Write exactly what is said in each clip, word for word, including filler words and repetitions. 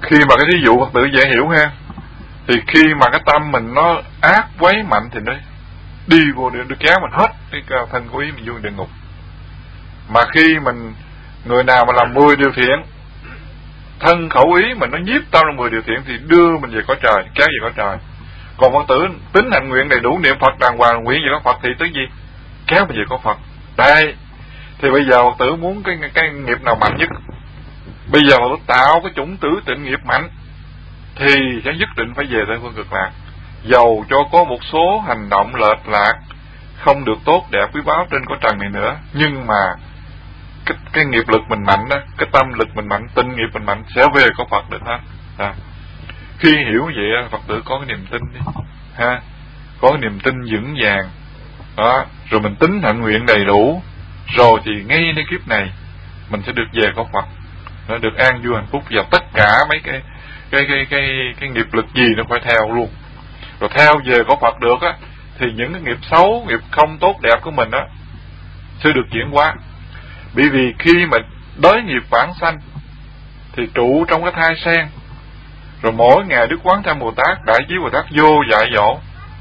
Khi mà cái ví dụ Phật tử dễ hiểu ha, thì khi mà cái tâm mình nó ác quấy mạnh thì nó đi vô địa, nó kéo mình hết cái thân của ý mình vô địa ngục. Mà khi mình, người nào mà làm mười điều thiện, thân khẩu ý mình nó nhiếp tâm trong mười điều thiện thì đưa mình về cõi trời, kéo về cõi trời. Còn Phật tử tính hành nguyện đầy đủ, niệm Phật đàng hoàng, nguyện về có Phật thì tới gì? Kéo mình về có Phật. Đây, thì bây giờ Phật tử muốn cái cái nghiệp nào mạnh nhất? Bây giờ Phật tử tạo cái chủng tử tịnh nghiệp mạnh thì sẽ nhất định phải về Tây Phương Cực Lạc. Dầu cho có một số hành động lệch lạc, không được tốt đẹp quý báu trên cõi trần này nữa, nhưng mà cái, cái nghiệp lực mình mạnh đó, cái tâm lực mình mạnh, tinh nghiệp mình mạnh sẽ về có Phật được hết. À. Khi hiểu vậy Phật tử có cái niềm tin đi ha, có cái niềm tin vững vàng đó, rồi mình tính hạnh nguyện đầy đủ, rồi thì ngayในkiếp này mình sẽ được về có Phật, nó được an vui hạnh phúc. Và tất cả mấy cái cái cái cái cái nghiệp lực gì nó phải theo luôn. Rồi theo về có Phật được á, thì những cái nghiệp xấu, nghiệp không tốt đẹp của mình á sẽ được chuyển hóa. Bởi vì khi mà đới nghiệp vãng sanh thì trụ trong cái thai sen, rồi mỗi ngày Đức Quán Thế Bồ Tát, Đại Chí Bồ Tát vô dạy dỗ,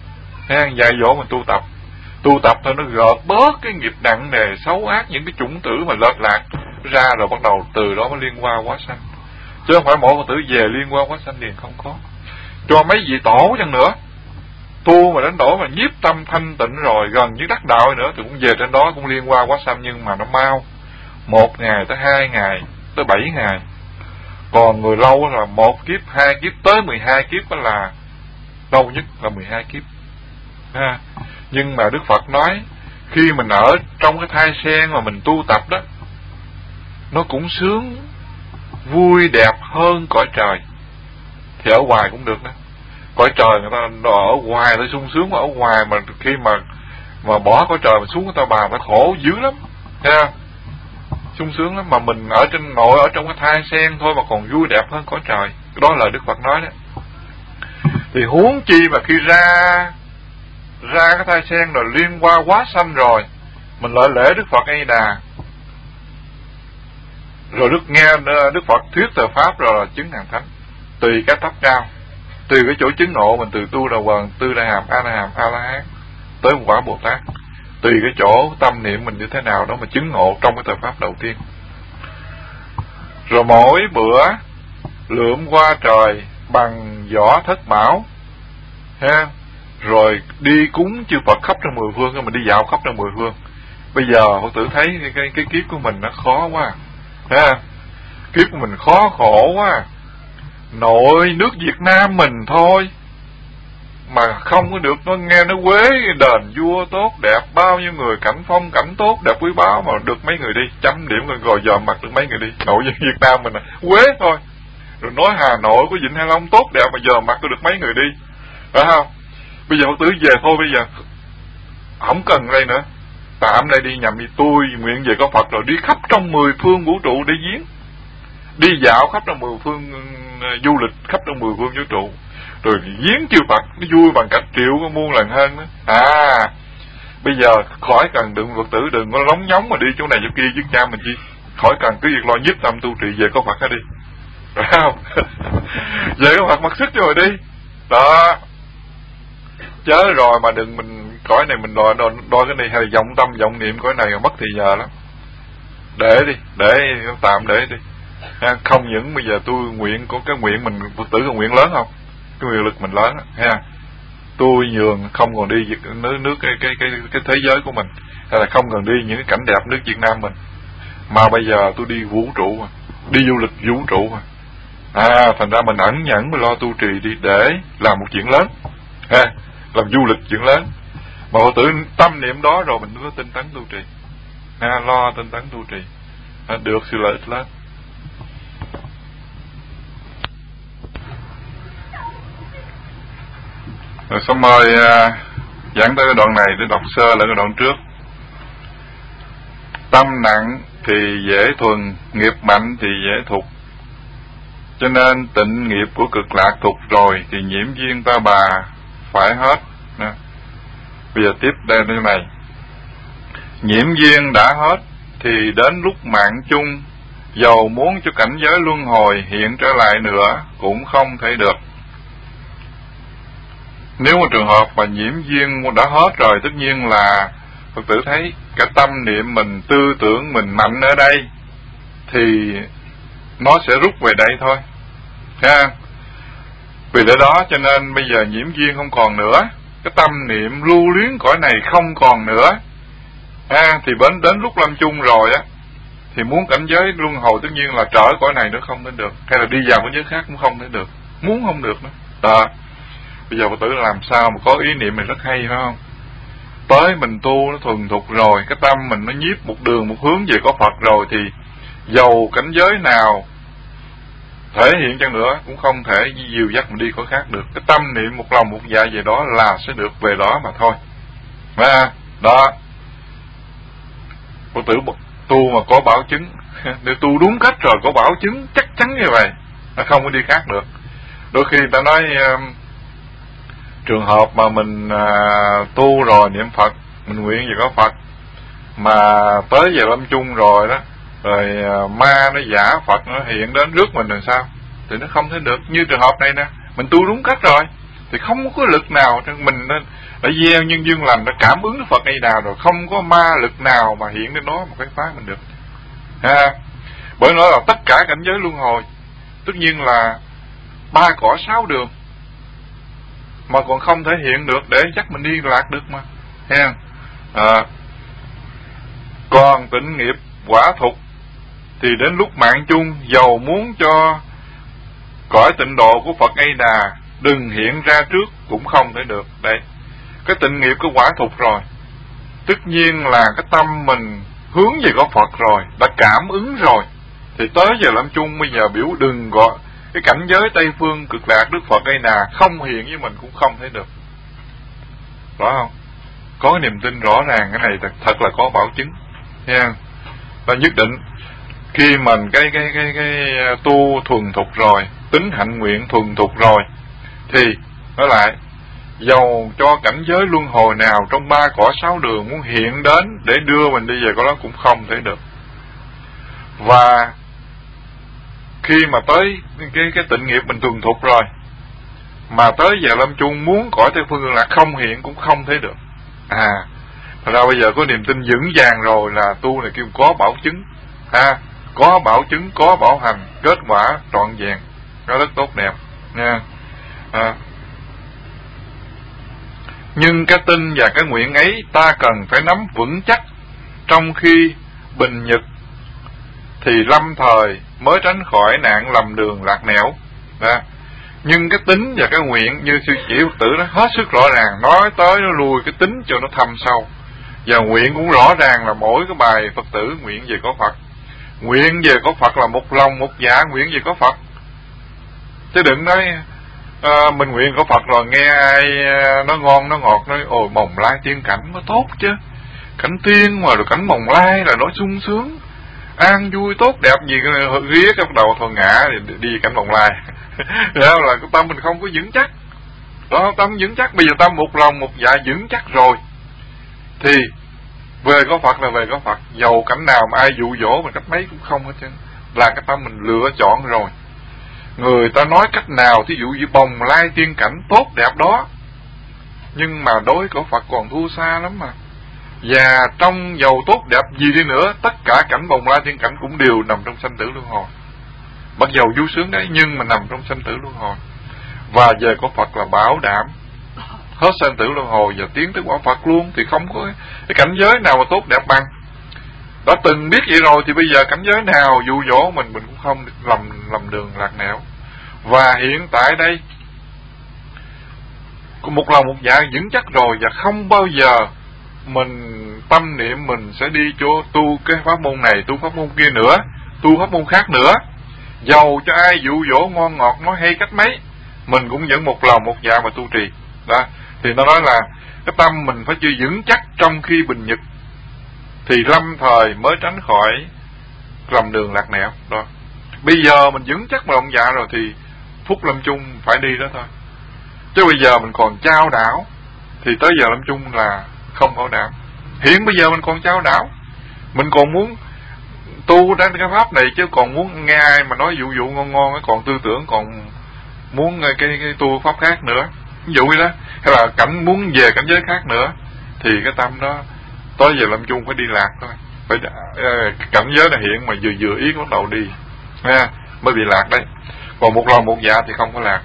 dạy dỗ mình tu tập, tu tập thôi nó gợt bớt cái nghiệp nặng nề xấu ác, những cái chủng tử mà lệch lạc ra, rồi bắt đầu từ đó mới liên qua hóa sanh. Chứ không phải mỗi Phật tử về liên qua hóa sanh liền, không có. Cho mấy vị tổ chăng nữa, tu mà đến đổi mà nhiếp tâm thanh tịnh rồi, gần với đắc đạo nữa thì cũng về trên đó cũng liên qua hóa sanh, nhưng mà nó mau, một ngày tới hai ngày tới bảy ngày. Còn người lâu là một kiếp, hai kiếp, tới mười hai kiếp đó là lâu nhất là mười hai kiếp ha. Nhưng mà Đức Phật nói khi mình ở trong cái thai sen mà mình tu tập đó, nó cũng sướng vui đẹp hơn cõi trời. Thì ở ngoài cũng được đó. Cõi trời người ta ở ngoài ta sung sướng, mà ở ngoài mà khi mà mà bỏ cõi trời mà xuống người ta bà phải khổ dữ lắm ha. Sung sướng lắm, mà mình ở trên nội ở trong cái thai sen thôi mà còn vui đẹp hơn cõi trời. Đó là Đức Phật nói đó. Thì huống chi mà khi ra ra cái thai sen rồi liên qua hóa sanh rồi, mình lại lễ Đức Phật A Di Đà, rồi Đức nghe Đức Phật thuyết tờ pháp, rồi là chứng hàng thánh. Tùy cái thấp cao, tùy cái chỗ chứng ngộ mình, từ tu đà hoàng, tư đà hàm, a la hàm, a la hán tới một quả Bồ Tát, tùy cái chỗ tâm niệm mình như thế nào đó mà chứng ngộ trong cái tờ pháp đầu tiên. Rồi mỗi bữa lượm qua trời bằng vỏ thất bảo ha, rồi đi cúng chư Phật khắp trong mười phương, mình đi dạo khắp trong mười phương. Bây giờ Phật tử thấy cái, cái, cái kiếp của mình nó khó quá ha, kiếp của mình khó khổ quá. Nội nước Việt Nam mình thôi mà không có được, nó nghe nó quế đền vua tốt đẹp, bao nhiêu người cảnh phong cảnh tốt đẹp quý báu mà được mấy người đi, trăm điểm rồi rồi dòm mặt được mấy người đi. Nội Việt Nam mình là quế thôi. Rồi nói Hà Nội của Vịnh Hạ Long tốt đẹp mà dòm mặt được mấy người đi, phải không? Bây giờ Phật tử về thôi, bây giờ không cần đây nữa, tạm đây đi nhằm đi tôi nguyện về có Phật, rồi đi khắp trong mười phương vũ trụ để viếng, đi dạo khắp trong mười phương, uh, du lịch khắp trong mười phương vũ trụ, rồi viếng chư Phật, nó vui bằng cả triệu có muôn lần hơn đó. À, bây giờ khỏi cần đừng Phật tử đừng có lóng nhóng mà đi chỗ này chỗ kia với cha mình chi, khỏi cần cứ việc lo nhất tâm tu trì về có Phật hết đi, phải không? Về có Phật mặc sức cho rồi đi đó. Chớ rồi mà đừng mình cõi này mình đòi, đòi, đòi cái này hay là vọng tâm vọng niệm cõi này mất thì giờ lắm. Để đi, để tạm để đi ha. Không những bây giờ tôi nguyện có cái nguyện mình Phật tử có nguyện lớn không, cái nguyện lực mình lớn ha. Tôi nhường không còn đi nước nước cái cái cái cái thế giới của mình, hay là không cần đi những cái cảnh đẹp nước Việt Nam mình, mà bây giờ tôi đi vũ trụ mà, đi du lịch vũ trụ mà. À, thành ra mình ẩn nhẫn mà lo tu trì đi để làm một chuyện lớn ha, làm du lịch chuyện lớn. Mà Phật tử tâm niệm đó rồi mình có tinh tấn tu trì ha, lo tinh tấn tu trì ha, được sự lợi ích lớn. Rồi xong mời uh, giảng tới cái đoạn này để đọc sơ lại cái đoạn trước. Tâm nặng thì dễ thuần, nghiệp mạnh thì dễ thục. Cho nên tịnh nghiệp của cực lạc thục rồi thì nhiễm duyên ta bà phải hết. Nè. Bây giờ tiếp đây đây này. Nhiễm duyên đã hết thì đến lúc mạng chung dầu muốn cho cảnh giới luân hồi hiện trở lại nữa cũng không thể được. Nếu mà trường hợp mà nhiễm duyên đã hết rồi, tất nhiên là Phật tử thấy cái tâm niệm mình, tư tưởng mình mạnh ở đây thì nó sẽ rút về đây thôi ha. Vì lẽ đó cho nên bây giờ nhiễm duyên không còn nữa, cái tâm niệm lưu luyến cõi này không còn nữa ha, thì đến đến lúc lâm chung rồi á thì muốn cảnh giới luân hồi tất nhiên là trở cõi này nữa không đến được, hay là đi vào cái giới khác cũng không đến được, muốn không được nữa đó. Bây giờ Phật tử làm sao mà có ý niệm này rất hay phải không? Tới mình tu nó thuần thục rồi, cái tâm mình nó nhiếp một đường một hướng về có Phật rồi, thì dầu cảnh giới nào thể hiện chăng nữa cũng không thể dìu dắt mình đi có khác được. Cái tâm niệm một lòng một dạ về đó là sẽ được về đó mà thôi. Mà đó, Phật tử tu mà có bảo chứng, để tu đúng cách rồi có bảo chứng chắc chắn như vậy, nó không có đi khác được. Đôi khi ta nói uh, trường hợp mà mình uh, tu rồi niệm Phật, mình nguyện về có Phật, mà tới giờ lâm chung rồi đó, rồi uh, ma nó giả Phật nó hiện đến rước mình làm sao? Thì nó không thể được. Như trường hợp này nè, mình tu đúng cách rồi thì không có lực nào mình đã, đã gieo nhân duyên lành, đã cảm ứng Phật hay nào rồi, không có ma lực nào mà hiện đến đó một cái phá mình được ha. Bởi nói là tất cả cảnh giới luân hồi tất nhiên là ba cõi sáu đường mà còn không thể hiện được để chắc mình đi lạc được mà ha. À, còn tịnh nghiệp quả thục thì đến lúc mạng chung, dầu muốn cho cõi tịnh độ của Phật A Đà đừng hiện ra trước cũng không thể được. Đấy, cái tịnh nghiệp của quả thục rồi, tất nhiên là cái tâm mình hướng về có Phật rồi, đã cảm ứng rồi, thì tới giờ lâm chung bây giờ biểu đừng gọi cái cảnh giới Tây Phương Cực Lạc Đức Phật A Đà không hiện với mình cũng không thể được, rõ không? Có cái niềm tin rõ ràng, cái này thật, thật là có bảo chứng nha. Và nhất định khi mình cái cái cái cái tu thuần thục rồi, tính hạnh nguyện thuần thục rồi, thì nói lại dầu cho cảnh giới luân hồi nào trong ba cõi sáu đường muốn hiện đến để đưa mình đi về có đó cũng không thể được. Và khi mà tới cái cái tịnh nghiệp mình thuần thục rồi, mà tới giờ lâm chung muốn cõi Tây Phương Cực Lạc không hiện cũng không thể được. À, thật ra bây giờ có niềm tin vững vàng rồi là tu này kêu có bảo chứng ha, có bảo chứng, có bảo hành, kết quả trọn vẹn, nó rất tốt đẹp nha. À, nhưng cái tin và cái nguyện ấy ta cần phải nắm vững chắc trong khi bình nhật, thì lâm thời mới tránh khỏi nạn lầm đường lạc nẻo. Đó. Nhưng cái tính và cái nguyện như sư chỉ Phật tử đó hết sức rõ ràng, nói tới nó lùi cái tính cho nó thâm sâu. Và nguyện cũng rõ ràng là mỗi cái bài Phật tử nguyện về có Phật, nguyện về có Phật là một lòng một dạ nguyện về có Phật, chứ đừng nói à, mình nguyện có Phật rồi nghe ai nó ngon nó ngọt nói ôi mồng lai tiên cảnh nó tốt chứ, cảnh tiên mà rồi cảnh mồng lai là nó sung sướng an vui tốt đẹp gì, ghía cái đầu thôi ngã đi, đi cảnh mồng lai. Đó là cái tâm mình không có vững chắc đó, tâm vững chắc. Bây giờ tâm một lòng một dạ vững chắc rồi thì về có Phật là về có Phật, dầu cảnh nào mà ai dụ dỗ mình cách mấy cũng không hết trơn, là cái tâm mình lựa chọn rồi. Người ta nói cách nào thí dụ như bồng lai tiên cảnh tốt đẹp đó, nhưng mà đối với Phật còn thua xa lắm mà. Và trong dầu tốt đẹp gì đi nữa, tất cả cảnh bồng lai tiên cảnh cũng đều nằm trong sanh tử luân hồi. Mặc dầu vui sướng đấy nhưng mà nằm trong sanh tử luân hồi. Và về có Phật là bảo đảm hết sanh tử luân hồi và tiến tới quả Phật luôn, thì không có cái cảnh giới nào mà tốt đẹp bằng. Đã từng biết vậy rồi thì bây giờ cảnh giới nào dụ dỗ mình mình cũng không lầm lầm đường lạc nẻo. Và hiện tại đây một lòng một dạ vững chắc rồi, và không bao giờ mình tâm niệm mình sẽ đi chỗ tu cái pháp môn này, tu pháp môn kia nữa, tu pháp môn khác nữa. Dầu cho ai dụ dỗ ngon ngọt nói hay cách mấy, mình cũng vẫn một lòng một dạ mà tu trì. Đó, thì nó nói là cái tâm mình phải chưa vững chắc trong khi bình nhật, thì lâm thời mới tránh khỏi lầm đường lạc nẻo. Đó, bây giờ mình vững chắc mà lòng dạ rồi thì phút lâm chung phải đi đó thôi. Chứ bây giờ mình còn trao đảo thì tới giờ lâm chung là không bảo đảm. Hiện bây giờ mình còn trao đảo, mình còn muốn tu đến cái pháp này, chứ còn muốn nghe ai mà nói dụ dụ ngon ngon, còn tư tưởng còn muốn cái cái tu pháp khác nữa, ví dụ vậy đó, hay là cảnh muốn về cảnh giới khác nữa, thì cái tâm đó tới giờ lâm chung phải đi lạc thôi, phải cảnh giới này hiện mà vừa vừa ý bắt đầu đi ha, mới bị lạc đấy. Còn một lòng một dạ thì không có lạc.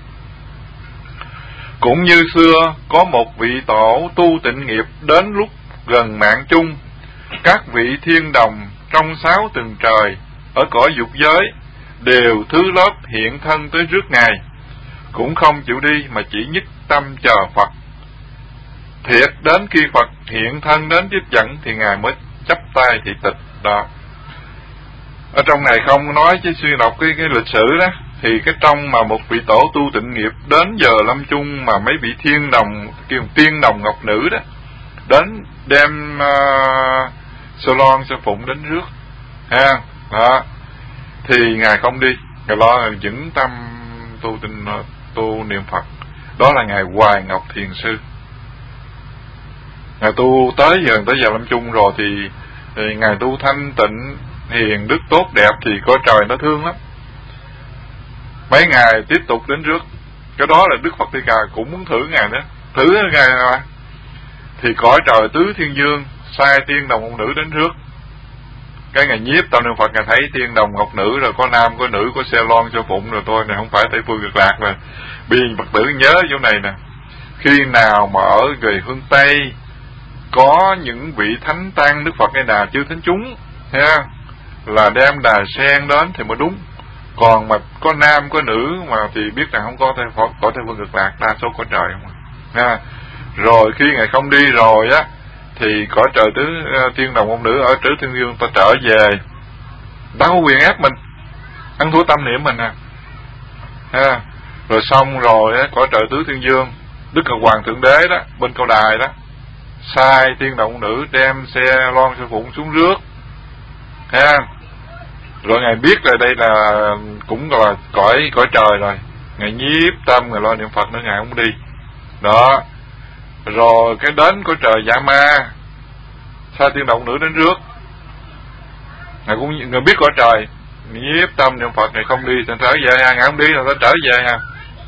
Cũng như xưa có một vị tổ tu tịnh nghiệp, đến lúc gần mạng chung, các vị thiên đồng trong sáu tầng trời ở cõi dục giới đều thứ lớp hiện thân tới trước Ngài, cũng không chịu đi mà chỉ nhất tâm chờ Phật. Thiệt đến khi Phật hiện thân đến tiếp dẫn thì Ngài mới chắp tay thị tịch đó. Ở trong này không nói, chứ suy đọc cái, cái lịch sử đó, thì cái trong mà một vị tổ tu tịnh nghiệp đến giờ lâm chung mà mấy vị thiên đồng, kêu tiên đồng ngọc nữ đó, đến đem uh, sơ lon sơ phụng đến rước ha, đó thì Ngài không đi, Ngài lo vững tâm tu tịnh tu niệm Phật. Đó là Ngài Hoài Ngọc Thiền Sư. Ngài tu tới giờ tới giờ lâm chung rồi thì, thì Ngài tu thanh tịnh hiền đức tốt đẹp, thì có trời nó thương lắm. Mấy ngày tiếp tục đến rước, cái đó là Đức Phật Thích Ca cũng muốn thử Ngài nữa, thử Ngài mà. Thì cõi trời tứ thiên dương sai tiên đồng ngọc nữ đến rước. Cái Ngài nhiếp tâm niệm Phật, Ngài thấy tiên đồng ngọc nữ rồi, có nam có nữ, có xe lon cho phụng rồi, tôi này không phải Tây Phương Cực Lạc rồi. Bi Phật tử nhớ chỗ này nè, khi nào mà ở về phương Tây có những vị thánh tăng Đức Phật hay là chư thánh chúng ha, là đem đà sen đến thì mới đúng. Còn mà có nam có nữ mà thì biết rằng không có Tây Phật, có Tây Phương Cực Lạc, đa số có trời không ha. Rồi khi Ngài không đi rồi á, thì cõi trời tứ uh, tiên đồng ngọc nữ ở tứ thiên dương ta trở về, đâu có quyền ép mình, ăn thua tâm niệm mình à ha. Rồi xong rồi á, cõi trời tứ thiên dương, Đức Ngọc Hoàng Thượng Đế đó, bên cầu đài đó, sai tiên đồng nữ đem xe lon xe phụng xuống rước ha. Rồi Ngài biết là đây là cũng là cõi cõi trời rồi, Ngài nhiếp tâm, Ngài lo niệm Phật nữa, Ngài không đi đó. Rồi cái đến cõi trời Dạ Ma, sai tiên đồng nữ đến rước, Ngài cũng Ngài biết cõi trời, nhiếp tâm niệm Phật, Ngài không đi, thành trở về ha, Ngài không đi là ta trở về ha.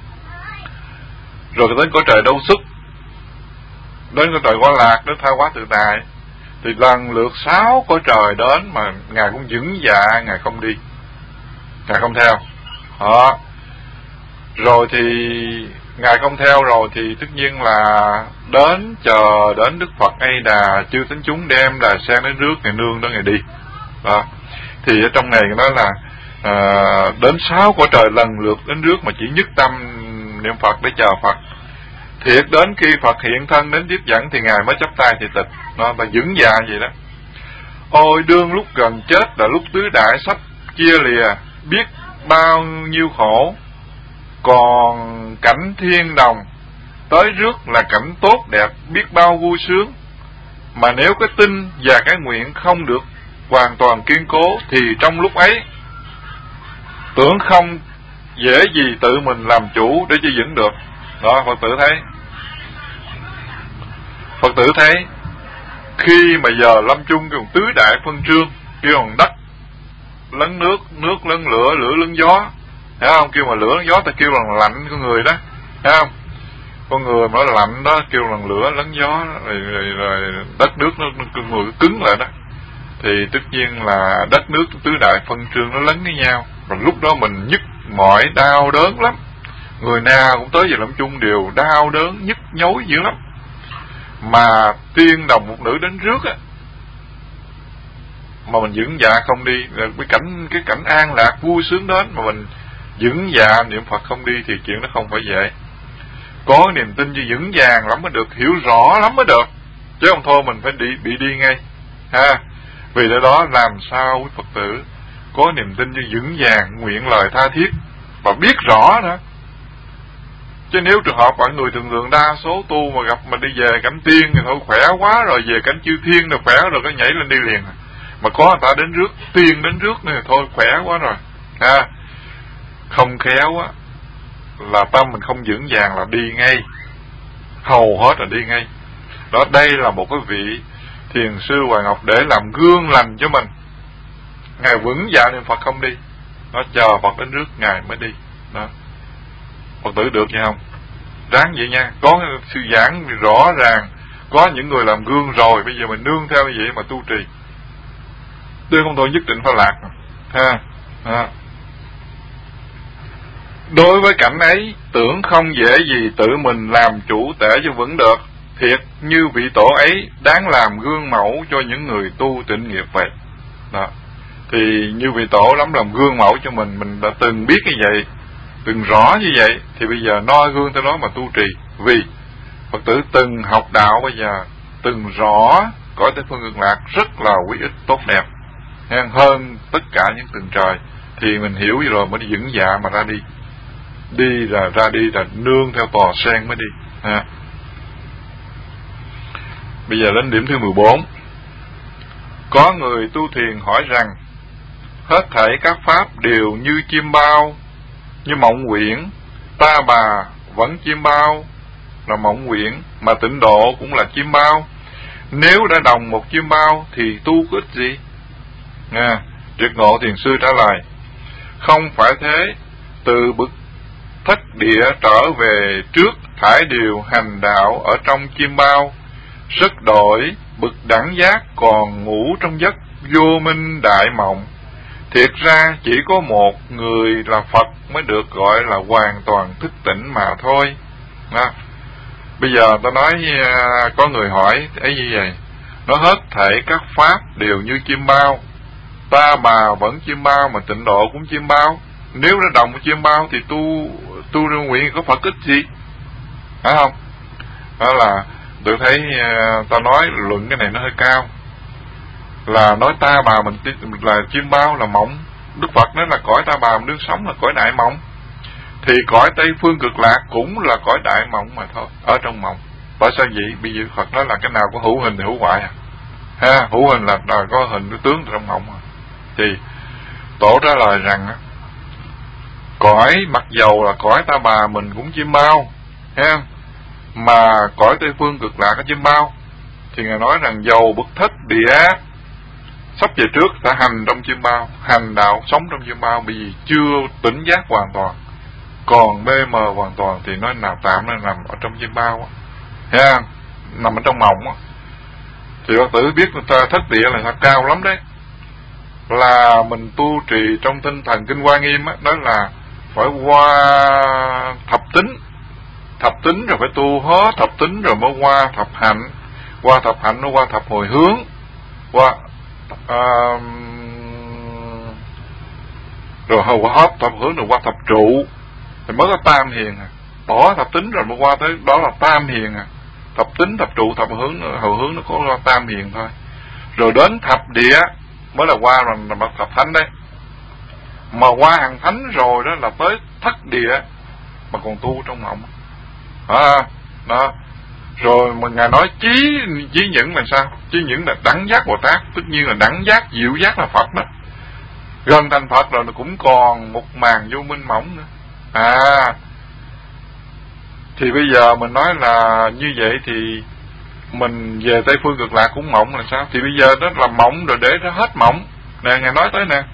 Rồi đến cõi trời Đâu Xuất, đến cõi trời Quá Lạc, đến Tha Hóa Tự Tại, thì lần lượt sáu cõi trời đến mà Ngài cũng vững dạ, Ngài không đi, Ngài không theo đó. Rồi thì Ngài không theo rồi thì tất nhiên là đến chờ đến Đức Phật hay Đà chư thánh chúng đem đà sen đến rước, Ngài nương đó Ngài đi đó. Thì ở trong này nói là à, đến sáu cõi trời lần lượt đến rước mà chỉ nhất tâm niệm Phật để chờ Phật. Thiệt đến khi Phật hiện thân đến tiếp dẫn thì Ngài mới chắp tay thì tịch, nó là vững dạ vậy đó. Ôi đương lúc gần chết là lúc tứ đại sắp chia lìa, biết bao nhiêu khổ, còn cảnh thiên đồng tới rước là cảnh tốt đẹp, biết bao vui sướng. Mà nếu cái tin và cái nguyện không được hoàn toàn kiên cố thì trong lúc ấy tưởng không dễ gì tự mình làm chủ để cho vững được đó. Phật tử thấy Phật tử thấy khi mà giờ lâm chung kêu tứ đại phân trương, kêu bằng đất lấn nước, nước lấn lửa, lửa lấn gió, thấy không? Kêu mà lửa lấn gió ta kêu bằng lạnh con người đó, thấy không? Con người mà nó lạnh đó kêu bằng lửa lấn gió, rồi, rồi, rồi đất nước nó con người cứng lại đó. Thì tất nhiên là đất nước tứ đại phân trương nó lấn với nhau, và lúc đó mình nhức mỏi đau đớn lắm. Người nào cũng tới giờ lâm chung đều đau đớn nhức nhối dữ lắm. Mà tiên đồng một nữ đến rước á, mà mình vững dạ không đi, cái cảnh cái cảnh an lạc vui sướng đến mà mình vững dạ niệm Phật không đi thì chuyện đó không phải dễ. Có niềm tin như vững vàng lắm mới được, hiểu rõ lắm mới được, chứ không thôi mình phải đi, bị đi ngay ha. Vì lẽ đó làm sao quý Phật tử có niềm tin như vững vàng, nguyện lời tha thiết và biết rõ nữa. Chứ nếu trường hợp mọi người thường thường đa số tu mà gặp mà đi về cảnh tiên thì thôi khỏe quá rồi, về cảnh chư thiên rồi khỏe rồi cái nhảy lên đi liền. Mà có người ta đến rước, tiên đến rước này thôi khỏe quá rồi ha. Không khéo á là tâm mình không vững vàng là đi ngay, hầu hết là đi ngay đó. Đây là một cái vị thiền sư Hoài Ngọc để làm gương lành cho mình Ngài vững dạ niệm Phật không đi, nó chờ Phật đến rước Ngài mới đi. Đó, Phật tử được vậy không? Ráng vậy nha. Có sư giảng rõ ràng, có những người làm gương rồi, bây giờ mình nương theo như vậy mà tu trì, tôi không thôi nhất định phải lạc ha. À. Đối với cảnh ấy, tưởng không dễ gì tự mình làm chủ tể cho vững được. Thiệt như vị tổ ấy đáng làm gương mẫu cho những người tu tịnh nghiệp vậy. Đó, thì như vị tổ lắm làm gương mẫu cho mình, mình đã từng biết như vậy, từng rõ như vậy, thì bây giờ noi gương tới đó mà tu trì. Vì Phật tử từng học đạo, bây giờ từng rõ cõi Tây Phương Cực Lạc rất là quý ích tốt đẹp hơn tất cả những tầng trời, thì mình hiểu rồi mới đi vững dạ mà ra đi. Đi là ra đi là nương theo tòa sen mới đi ha. Bây giờ đến điểm thứ mười bốn. Có người tu thiền hỏi rằng hết thảy các pháp đều như chim bao, như mộng quyển, ta bà vẫn chim bao là mộng quyển, mà tịnh độ cũng là chim bao. Nếu đã đồng một chim bao thì tu có ích gì? Nha, Triệt Ngộ Thiền Sư trả lời: không phải thế, từ bực thất địa trở về trước thải điều hành đạo ở trong chim bao, sức đổi bực đẳng giác còn ngủ trong giấc vô minh đại mộng. Thiệt ra chỉ có một người là Phật mới được gọi là hoàn toàn thức tỉnh mà thôi. Đó. Bây giờ ta nói có người hỏi ấy như vậy, nó hết thảy các pháp đều như chim bao, ta bà vẫn chim bao, mà tịnh độ cũng chim bao. Nếu đã đồng một chim bao thì tu tu ra nguyện có Phật ích gì, phải không? Đó là tôi thấy ta nói luận cái này nó hơi cao, là nói ta bà mình là chim bao là mộng. Đức Phật nói là cõi ta bà mình đương sống là cõi đại mộng, thì cõi Tây Phương Cực Lạc cũng là cõi đại mộng mà thôi, ở trong mộng. Tại sao vậy? Bây giờ Phật nói là cái nào có hữu hình thì hữu ngoại à, ha, hữu hình là, là có hình cái tướng trong mộng à. Thì Tổ trả lời rằng cõi mặc dầu là cõi ta bà mình cũng chim bao, ha, mà cõi Tây Phương Cực Lạc có chim bao, thì Ngài nói rằng dầu bậc thất địa sắp về trước đã hành trong chim bao, hành đạo sống trong chim bao, vì chưa tỉnh giác hoàn toàn, còn mê mờ hoàn toàn, thì nói nào tạm nó nằm ở trong chim bao, ha, nằm ở trong mộng á. Thì Phật tử biết người ta thất địa là sao cao lắm đấy, là mình tu trì trong tinh thần kinh Hoa Nghiêm á, đó là phải qua thập tính, thập tính rồi phải tu hết thập tính rồi mới qua thập hạnh, qua thập hạnh nó qua thập hồi hướng, qua uh, rồi hầu hết thập hướng rồi qua thập trụ, thì mới có tam hiền à. Bỏ thập tính rồi mới qua tới đó là tam hiền à. Thập tính, thập trụ, thập hướng, hầu hướng nó có qua tam hiền thôi. Rồi đến thập địa mới là qua là, là thập thánh đấy. Mà qua hàng thánh rồi đó là tới thất địa mà còn tu trong mộng à, đó. Rồi mà Ngài nói chí chí những là sao? Chí những là đẳng giác Bồ Tát, tất nhiên là đẳng giác diệu giác là Phật đó. Gần thành Phật rồi nó cũng còn một màn vô minh mỏng nữa à. Thì bây giờ mình nói là như vậy thì mình về Tây Phương Cực Lạc cũng mộng là sao? Thì bây giờ đó là mộng rồi để nó hết mộng nè, Ngài nói tới nè.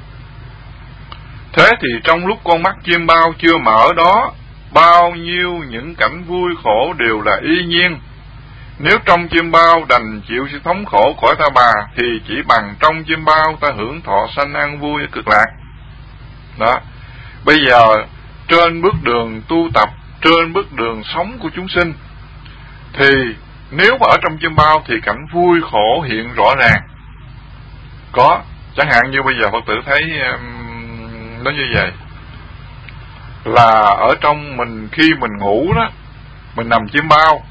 Thế thì trong lúc con mắt chim bao chưa mở đó, bao nhiêu những cảnh vui khổ đều là y nhiên. Nếu trong chim bao đành chịu sự thống khổ cõi ta bà, thì chỉ bằng trong chim bao ta hưởng thọ sanh an vui ở Cực Lạc. Đó. Bây giờ trên bước đường tu tập, trên bước đường sống của chúng sinh, thì nếu mà ở trong chim bao thì cảnh vui khổ hiện rõ ràng. Có, chẳng hạn như bây giờ Phật tử thấy nó như vậy, là ở trong mình khi mình ngủ đó, mình nằm chim bao,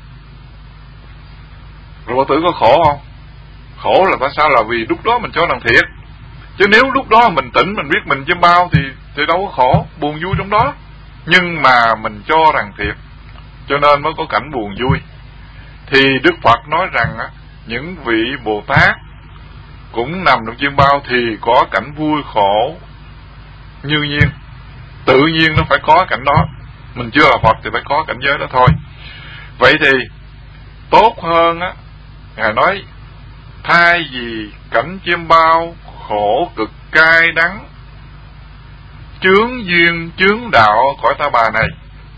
rồi Phật tử có khổ không? Khổ là tại sao? Là vì lúc đó mình cho rằng thiệt. Chứ nếu lúc đó mình tỉnh, mình biết mình chim bao thì thì đâu có khổ, buồn vui trong đó. Nhưng mà mình cho rằng thiệt, cho nên mới có cảnh buồn vui. Thì Đức Phật nói rằng á, những vị Bồ Tát cũng nằm trong chim bao thì có cảnh vui khổ như nhiên, tự nhiên nó phải có cảnh đó. Mình chưa là Phật thì phải có cảnh giới đó thôi. Vậy thì tốt hơn á, Ngài nói thay vì cảnh chim bao khổ cực cay đắng, chướng duyên chướng đạo cõi ta bà này.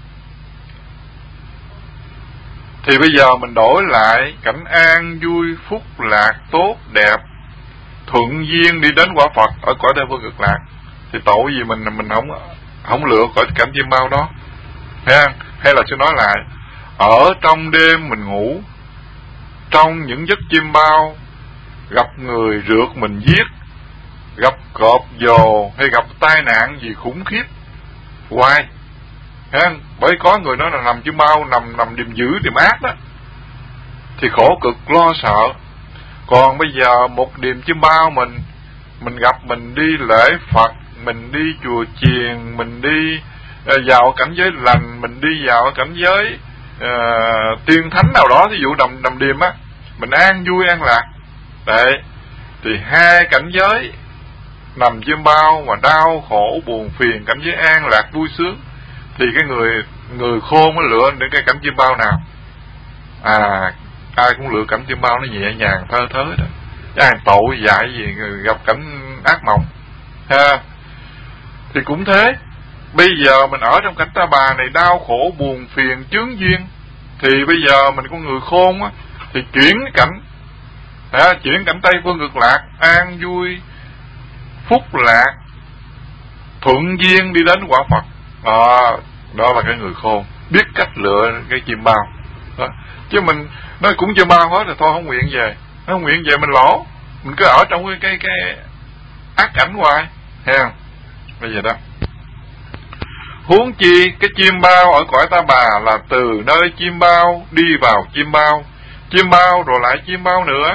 Thì bây giờ mình đổi lại cảnh an vui phúc lạc tốt đẹp thuận duyên đi đến quả Phật ở cõi Tây Phương Cực Lạc, thì tội gì mình mình không không lựa cõi cảnh chim bao đó, hay hay là tôi nói lại, ở trong đêm mình ngủ, trong những giấc chim bao, gặp người rượt mình giết, gặp cọp dồ hay gặp tai nạn gì khủng khiếp hoài, hay bởi có người nói là nằm chim bao, nằm nằm điềm dữ điềm ác đó, thì khổ cực lo sợ. Còn bây giờ một điềm chim bao, mình mình gặp, mình đi lễ Phật, mình đi chùa chiền, mình đi uh, vào cảnh giới lành, mình đi vào cảnh giới uh, tiên thánh nào đó, ví dụ nằm nằm điềm á, mình an vui an lạc. Đấy, thì hai cảnh giới nằm chim bao mà đau khổ buồn phiền, cảnh giới an lạc vui sướng, thì cái người người khôn mới lựa đến cái cảnh chim bao nào? À, ai cũng lựa cảnh chim bao nó nhẹ nhàng thơ thớ đó, ai tội dại gì gặp cảnh ác mộng ha. Thì cũng thế, bây giờ mình ở trong cảnh ta bà này đau khổ buồn phiền chướng duyên, thì bây giờ mình có người khôn á, thì chuyển cái cảnh à, chuyển cảnh Tây Phương Cực Lạc an vui phúc lạc thuận duyên đi đến quả Phật. Đó, đó là cái người khôn, biết cách lựa cái chim bao đó. Chứ mình nói cũng chim bao hết rồi thôi, không nguyện về, không nguyện về mình lỗ, mình cứ ở trong cái cái, cái ác cảnh hoài, thấy không? Bây giờ đó, huống chi cái chim bao ở cõi ta bà là từ nơi chim bao đi vào chim bao, chim bao rồi lại chim bao nữa,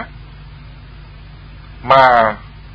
mà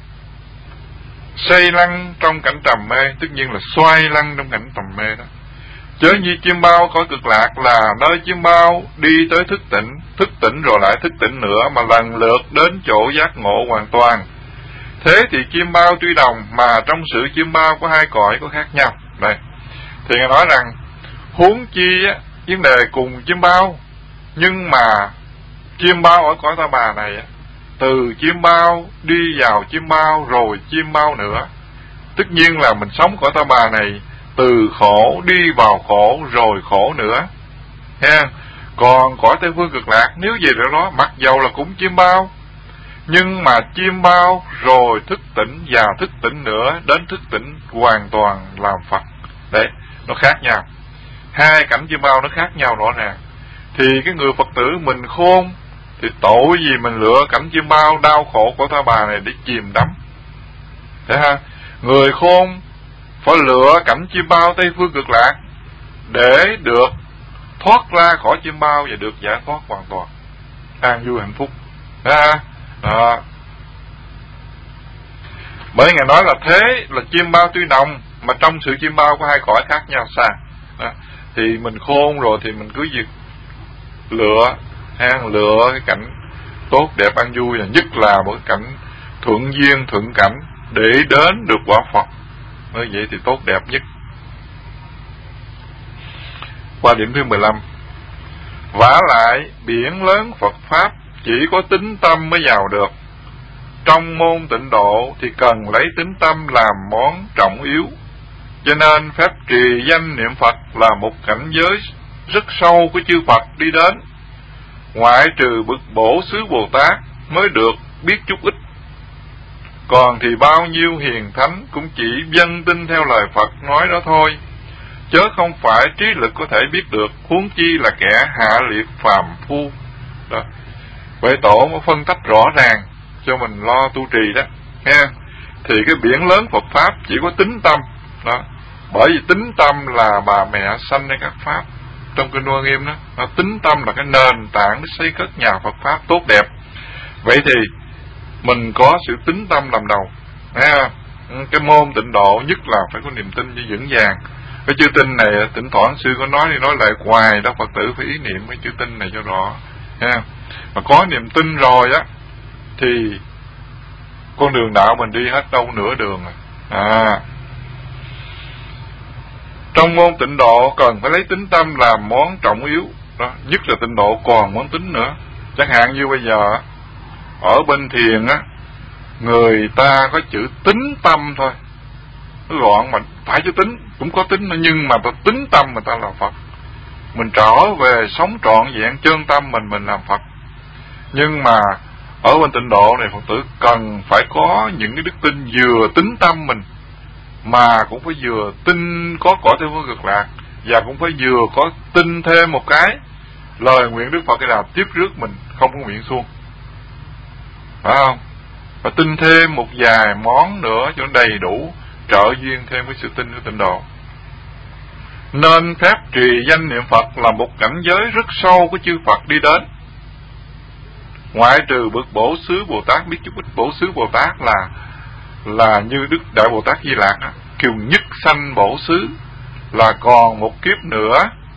xoay lăn trong cảnh trầm mê, tất nhiên là xoay lăn trong cảnh trầm mê đó. Chớ như chim bao cõi Cực Lạc là nơi chim bao đi tới thức tỉnh, thức tỉnh rồi lại thức tỉnh nữa, mà lần lượt đến chỗ giác ngộ hoàn toàn. Thế thì chim bao tuy đồng, mà trong sự chim bao có hai cõi có khác nhau. Đây, thì Ngài nói rằng huống chi á, vấn đề cùng chim bao, nhưng mà chim bao ở cõi ta bà này á, từ chim bao đi vào chim bao rồi chim bao nữa, tất nhiên là mình sống cõi ta bà này từ khổ đi vào khổ rồi khổ nữa ha. Còn cõi Tây Phương Cực Lạc nếu về đó, đó mặc dầu là cũng chim bao, nhưng mà chim bao rồi thức tỉnh và thức tỉnh nữa, đến thức tỉnh hoàn toàn làm Phật. Đấy, nó khác nhau, hai cảnh chim bao nó khác nhau rõ ràng. Thì cái người Phật tử mình khôn, thì tội gì mình lựa cảnh chim bao đau khổ của ta bà này để chìm đắm, thế ha. Người khôn phải lựa cảnh chim bao Tây Phương Cực Lạc để được thoát ra khỏi chim bao và được giải thoát hoàn toàn, an vui hạnh phúc ha. Đó, bởi Ngài nói là thế là chim bao tuy nồng, mà trong sự chim bao có hai cõi khác nhau xa. Đó, thì mình khôn rồi thì mình cứ việc lựa ha, lựa cái cảnh tốt đẹp an vui, là nhất là một cái cảnh thuận duyên thuận cảnh để đến được quả Phật. Nói vậy thì tốt đẹp nhất. Qua điểm thứ mười lăm. Vả lại biển lớn Phật Pháp chỉ có tính tâm mới vào được. Trong môn tịnh độ thì cần lấy tính tâm làm món trọng yếu, cho nên phép trì danh niệm Phật là một cảnh giới rất sâu của chư Phật đi đến. Ngoại trừ bậc bổ xứ Bồ Tát mới được biết chút ít, còn thì bao nhiêu hiền thánh cũng chỉ vâng tin theo lời Phật nói đó thôi, chớ không phải trí lực có thể biết được, huống chi là kẻ hạ liệt phàm phu. Đó, vậy tổ mới phân tách rõ ràng cho mình lo tu trì đó nghe. Thì cái biển lớn Phật Pháp chỉ có tính tâm đó, bởi vì tính tâm là bà mẹ sanh ra các Pháp. Trong kinh Hoa Nghiêm đó, đó, tính tâm là cái nền tảng để xây cất nhà Phật Pháp tốt đẹp. Vậy thì mình có sự tính tâm làm đầu nghe. Cái môn tịnh độ nhất là phải có niềm tin cho vững vàng. Cái chữ tin này thỉnh thoảng sư có nói đi nói lại hoài đó, Phật tử phải ý niệm cái chữ tin này cho rõ nha. Mà có niềm tin rồi á thì con đường đạo mình đi hết đâu nửa đường rồi. À, trong môn tịnh độ cần phải lấy tính tâm làm món trọng yếu đó, nhất là tịnh độ còn món tính nữa. Chẳng hạn như bây giờ ở bên thiền á, người ta có chữ tính tâm thôi, nó gọn mà phải chữ tính, cũng có tính nhưng mà ta tính tâm người ta là Phật. Mình trở về sống trọn vẹn chân tâm mình, mình làm Phật. Nhưng mà ở bên tịnh độ này, Phật tử cần phải có những cái đức tin vừa tính tâm mình, mà cũng phải vừa tin có cõi Tây Phương Cực Lạc, và cũng phải vừa có tin thêm một cái lời nguyện Đức Phật là tiếp rước mình không có miệng xuông, phải không? Và tin thêm một vài món nữa cho nó đầy đủ, trợ duyên thêm cái sự tin của tịnh độ. Nên phép trì danh niệm Phật là một cảnh giới rất sâu của chư Phật đi đến. Ngoại trừ bậc Bổ Xứ Bồ Tát, biết chút ít Bổ Xứ Bồ Tát là là như Đức Đại Bồ Tát Di Lạc á, kêu nhất sanh Bổ Xứ, là còn một kiếp nữa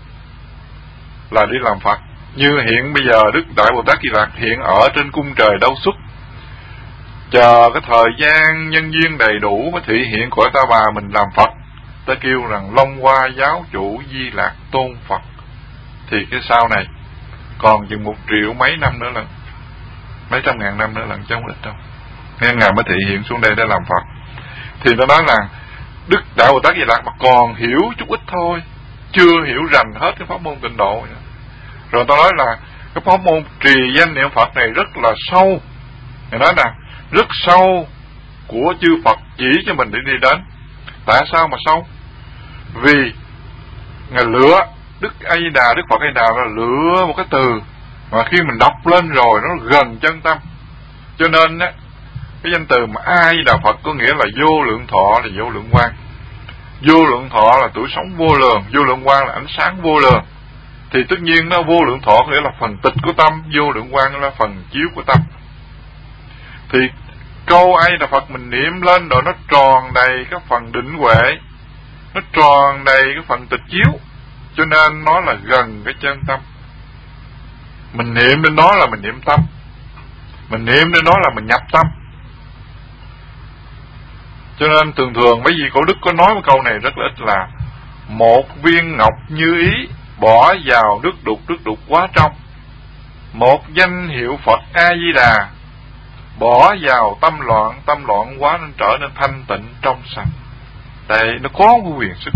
là đi làm Phật. Như hiện bây giờ Đức Đại Bồ Tát Di Lạc hiện ở trên cung trời Đâu Xuất, chờ cái thời gian nhân duyên đầy đủ mới thị hiện cõi Ta Bà mình làm Phật. Ta kêu rằng Long Hoa Giáo Chủ Di Lạc Tôn Phật. Thì cái sau này còn chừng một triệu mấy năm nữa lần, mấy trăm ngàn năm nữa lần, chứ không ít đâu. Nên Ngài mới thị hiện xuống đây để làm Phật. Thì nó nói là Đức Đại Bồ Tát Di Lạc mà còn hiểu chút ít thôi, chưa hiểu rành hết cái pháp môn tịnh độ. Rồi ta nói là cái pháp môn trì danh niệm Phật này rất là sâu. Ngài nói là rất sâu của chư Phật chỉ cho mình để đi đến. Tại sao mà sâu? Vì Ngài lựa, Đức A Di Đà, Đức Phật A Di Đà là lựa một cái từ mà khi mình đọc lên rồi nó gần chân tâm. Cho nên á, cái danh từ mà A Di Đà Phật có nghĩa là vô lượng thọ, là vô lượng quang. Vô lượng thọ là tuổi sống vô lượng, vô lượng quang là ánh sáng vô lượng. Thì tất nhiên nó vô lượng thọ nghĩa là phần tịch của tâm, vô lượng quang là phần chiếu của tâm. Thì câu A Di Đà Phật mình niệm lên rồi nó tròn đầy cái phần định huệ, nó tròn đầy cái phần tịch chiếu, cho nên nó là gần cái chân tâm. Mình niệm đến nó là mình niệm tâm, mình niệm đến nó là mình nhập tâm. Cho nên thường thường mấy vị cổ đức có nói một câu này rất là ít là một viên ngọc như ý bỏ vào nước đục, nước đục quá trong. Một danh hiệu Phật A Di Đà bỏ vào tâm loạn, tâm loạn quá nên trở nên thanh tịnh trong sạch. Tại nó có cái quyền sức.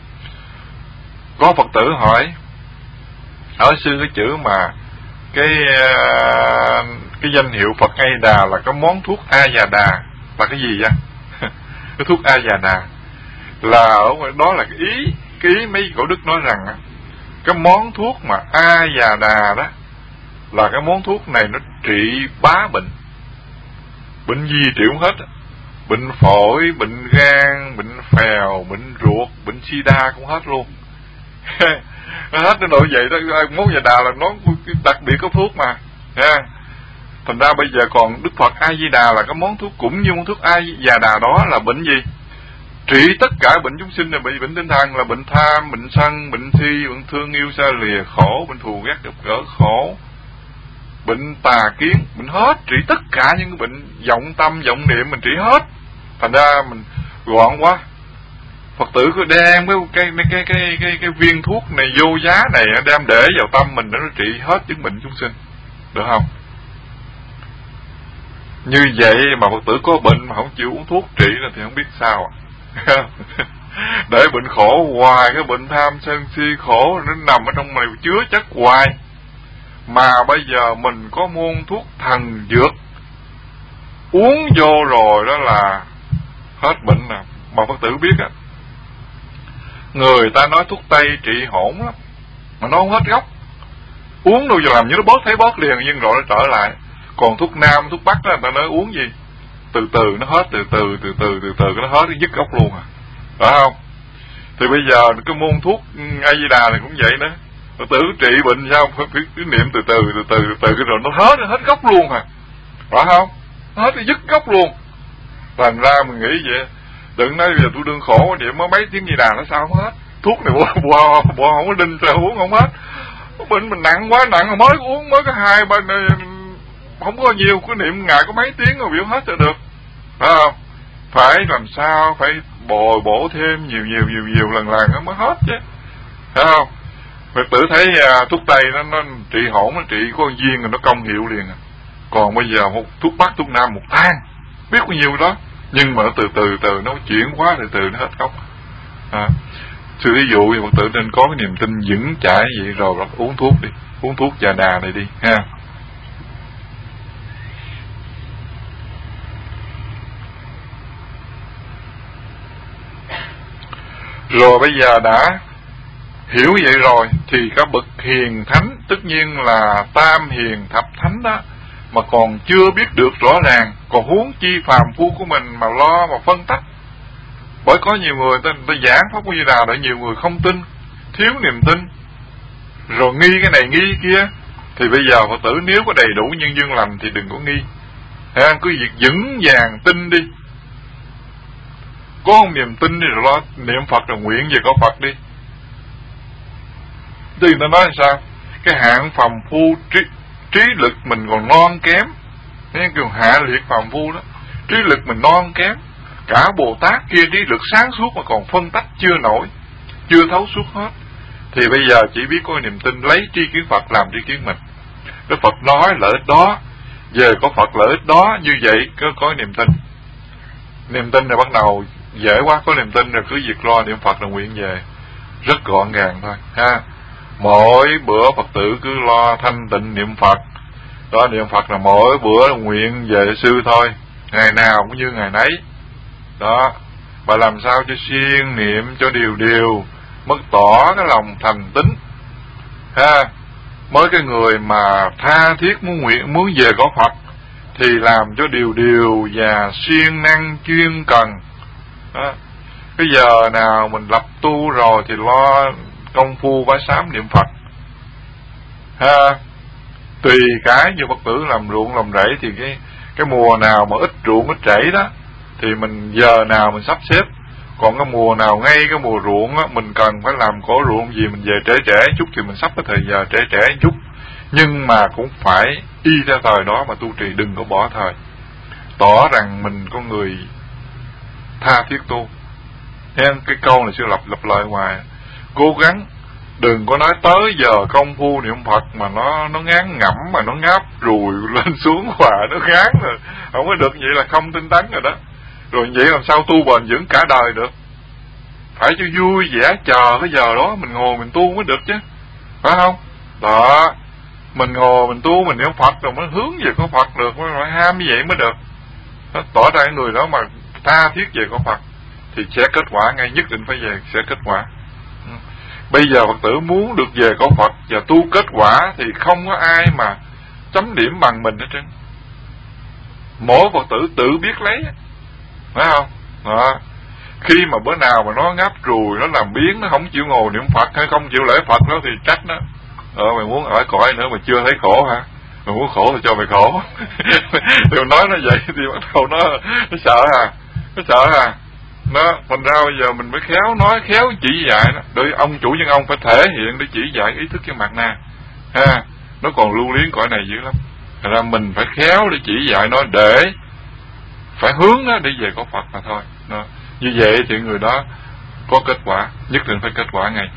Có Phật tử hỏi hỏi sư cái chữ mà cái cái danh hiệu Phật A Di Đà là cái món thuốc A Già Đà là cái gì vậy? Cái thuốc A Già Đà là ở ngoài đó là cái ý cái ý mấy cổ đức nói rằng cái món thuốc mà A Già Đà đó là cái món thuốc này nó trị bá bệnh, bệnh gì trị cũng hết, bệnh phổi, bệnh gan, bệnh phèo, bệnh ruột, bệnh sida cũng hết luôn. Hết cái nỗi vậy đó. Món Già Đà là nó đặc biệt có thuốc mà nha. Thành ra bây giờ còn Đức Phật A Di Đà là cái món thuốc, cũng như món thuốc A Già Đà đó là bệnh gì? Trị tất cả bệnh chúng sinh, là bị bệnh tinh thần, là bệnh tham, bệnh sân, bệnh si, bệnh thương yêu xa lìa, khổ, bệnh thù ghét gặp gỡ khổ, bệnh tà kiến, bệnh hết, trị tất cả những cái bệnh vọng tâm, vọng niệm mình trị hết. Thành ra mình gọn quá. Phật tử cứ đem cái cái cái cái cái cái, cái viên thuốc này vô giá này đem để vào tâm mình để nó trị hết những bệnh chúng sinh, được không? Như vậy mà Phật tử có bệnh mà không chịu uống thuốc trị là thì không biết sao. Để bệnh khổ hoài, cái bệnh tham sân si khổ nó nằm ở trong này chứa chất hoài. Mà bây giờ mình có môn thuốc thần dược uống vô rồi đó là hết bệnh nè. Mà Phật tử biết á, người ta nói thuốc Tây trị hổn lắm mà nó không hết gốc, uống đâu giờ làm như nó bớt thấy bớt liền nhưng rồi nó trở lại. Còn thuốc Nam, thuốc Bắc đó người ta nói uống gì từ từ nó hết, từ từ từ từ từ từ nó hết, nó dứt gốc luôn à, phải không? Thì bây giờ cái môn thuốc A Di Đà này cũng vậy đó. Phật tử trị bệnh sao phải cứ niệm từ từ từ từ từ từ cái rồi nó hết, nó hết gốc luôn à, phải không? Nó hết, nó dứt gốc luôn. Thành ra mình nghĩ vậy, đừng nói bây giờ tôi đương khổ vậy mới mấy tiếng Di Đà nó sao không hết. Thuốc này bộ bộ, bộ không có đinh sao uống không hết. Bệnh mình nặng quá, nặng mới uống mới có hai ba này, không có nhiều, cứ niệm ngày có mấy tiếng rồi biểu hết rồi được, phải không? Phải làm sao phải bồi bổ thêm nhiều nhiều nhiều nhiều lần lần nó mới hết chứ, phải không? Phật tử thấy à, thuốc Tây nó, nó trị hổn, nó trị có viên rồi nó công hiệu liền à. Còn bây giờ một thuốc Bắc thuốc Nam một thang biết bao nhiêu đó, nhưng mà nó từ từ từ nó chuyển hóa từ từ nó hết gốc. À, sư ví dụ như Phật tử nên có cái niềm tin vững chãi vậy, rồi bắt uống thuốc đi, uống thuốc già đà này đi ha. Rồi bây giờ đã hiểu vậy rồi thì các bậc hiền thánh, tất nhiên là tam hiền thập thánh đó, mà còn chưa biết được rõ ràng, còn huống chi phàm phu của mình mà lo mà phân tách. Bởi có nhiều người ta, ta giảng pháp của Di Đà để nhiều người không tin, thiếu niềm tin, rồi nghi cái này nghi kia. Thì bây giờ Phật tử nếu có đầy đủ nhân duyên lành thì đừng có nghi, ha, cứ việc vững vàng tin đi. Có một niềm tin đi rồi lo niệm Phật rồi nguyện về có Phật đi. Thì người ta nói là sao? Cái hạng phàm phu trí, trí lực mình còn non kém, nên kêu hạ liệt phàm phu đó, trí lực mình non kém. Cả Bồ Tát kia trí lực sáng suốt mà còn phân tách chưa nổi, chưa thấu suốt hết. Thì bây giờ chỉ biết có niềm tin, lấy tri kiến Phật làm tri kiến mình. Đức Phật nói lợi ích đó, về có Phật lợi ích đó, như vậy cứ có niềm tin. Niềm tin này bắt đầu dễ quá, có niềm tin rồi cứ việc lo niệm Phật là nguyện về, rất gọn gàng thôi ha. Mỗi bữa Phật tử cứ lo thanh tịnh niệm Phật đó, niệm Phật là mỗi bữa là nguyện về sư thôi, ngày nào cũng như ngày nấy đó. Bà làm sao cho siêng niệm cho điều điều, mất tỏ cái lòng thành tín ha. Mới cái người mà tha thiết muốn nguyện muốn về có Phật thì làm cho điều điều và siêng năng chuyên cần đó. Cái giờ nào mình lập tu rồi thì lo công phu bái sám niệm Phật ha. Tùy cái như Phật tử làm ruộng làm rẫy thì cái cái mùa nào mà ít ruộng ít rẫy đó thì mình giờ nào mình sắp xếp. Còn cái mùa nào ngay cái mùa ruộng á, mình cần phải làm cổ ruộng gì, mình về trễ trễ chút thì mình sắp cái thời giờ trễ trễ chút, nhưng mà cũng phải y theo thời đó mà tu trì, đừng có bỏ thời. Tỏ rằng mình có người tha thiết tu. Nên cái câu này sư lặp lặp lại ngoài, cố gắng đừng có nói tới giờ công phu niệm Phật mà nó nó ngán ngẩm, mà nó ngáp rùi lên xuống hòa nó ngán rồi, không có được, vậy là không tinh tấn rồi đó. Rồi vậy làm sao tu bền vững cả đời được? Phải cho vui vẻ chờ cái giờ đó mình ngồi mình tu mới được chứ, phải không? Đó, mình ngồi mình tu mình niệm Phật rồi mới hướng về có Phật được, mới phải ham như vậy mới được. Đó, tỏ ra cái người đó mà tha thiết về có Phật thì sẽ kết quả ngay, nhất định phải về sẽ kết quả. Bây giờ Phật tử muốn được về có Phật và tu kết quả thì không có ai mà chấm điểm bằng mình hết trơn. Mỗi Phật tử tự biết lấy, phải không? Đó. Khi mà bữa nào mà nó ngáp rùi, nó làm biến, nó không chịu ngồi niệm Phật hay không chịu lễ Phật đó thì trách nó. Ờ mày muốn ở cõi nữa mà chưa thấy khổ hả? Mày muốn khổ thì cho mày khổ. Thì nói nó vậy thì bắt đầu nó nó sợ à, nó sợ à. Nó thành ra bây giờ mình mới khéo nói, khéo chỉ dạy nó. Để ông chủ nhân ông phải thể hiện để chỉ dạy ý thức cho mặt na ha. Nó còn lưu luyến cõi này dữ lắm. Thành ra mình phải khéo để chỉ dạy nó, để phải hướng nó để về có Phật mà thôi đó. Như vậy thì người đó có kết quả, nhất định phải kết quả ngay.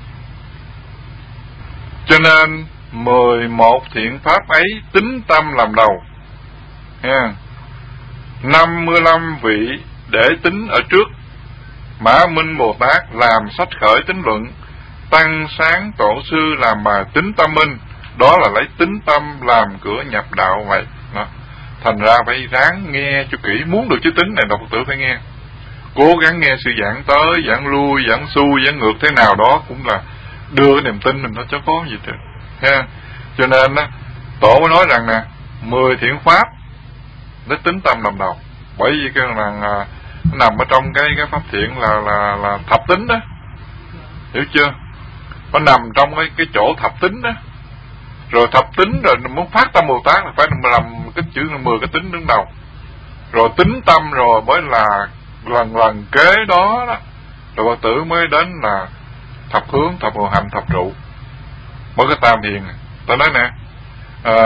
Cho nên mười một thiện pháp ấy tính tâm làm đầu ha. Năm mươi lăm vị để tính ở trước, Mã Minh Bồ Tát làm sách khởi tính luận, Tăng Sáng Tổ sư làm bài tính tâm minh. Đó là lấy tính tâm làm cửa nhập đạo vậy đó. Thành ra phải ráng nghe cho kỹ, muốn được chữ tính này Phật tử phải nghe, cố gắng nghe sư giảng tới, giảng lui, giảng xuôi, giảng ngược thế nào đó cũng là đưa niềm tin mình nó cho có gì được ha. Cho nên á, Tổ mới nói rằng nè, mười thiện pháp để tính tâm làm đầu. Bởi vì cái rằng à, nó nằm ở trong cái cái pháp thiện là là là thập tính đó, hiểu chưa? Nó nằm trong cái cái chỗ thập tính đó. Rồi thập tính rồi muốn phát tâm Bồ Tát là phải làm cái chữ mười cái tính đứng đầu. Rồi tính tâm rồi mới là lần lần kế đó đó. Rồi Phật tử mới đến là thập hướng, thập hồ hạnh, thập trụ. Mới cái tam hiền. Ta nói nè, à,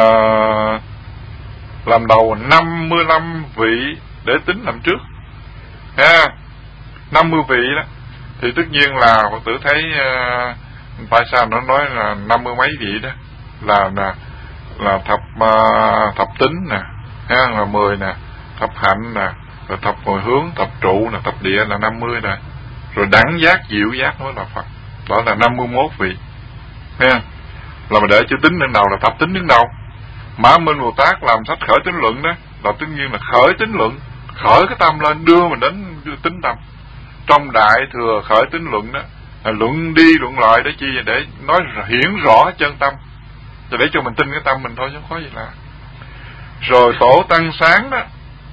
làm đầu năm mươi lăm vị để tính làm trước ha. Năm mươi vị đó thì tất nhiên là Phật tử thấy uh, tại sao nó nói là năm mươi mấy vị đó là là, là thập uh, thập tính nè ha, là mười nè, thập hạnh nè, rồi thập hồi hướng, thập trụ nè, thập địa là năm mươi nè, rồi đẳng giác, diệu giác mới là Phật. Đó là năm mươi mốt vị. Nghe không? Là mà để chữ tính đến đầu là thập tính đến đầu. Mã Minh Bồ Tát làm sách khởi tính luận đó, là tất nhiên là khởi tính luận, khởi cái tâm lên, đưa mình đến tính tâm. Trong Đại Thừa khởi tính luận đó, là luận đi luận lại để chi, để nói hiển rõ chân tâm, để cho mình tin cái tâm mình thôi chứ không có gì lạ. Rồi Tổ Tăng Sáng đó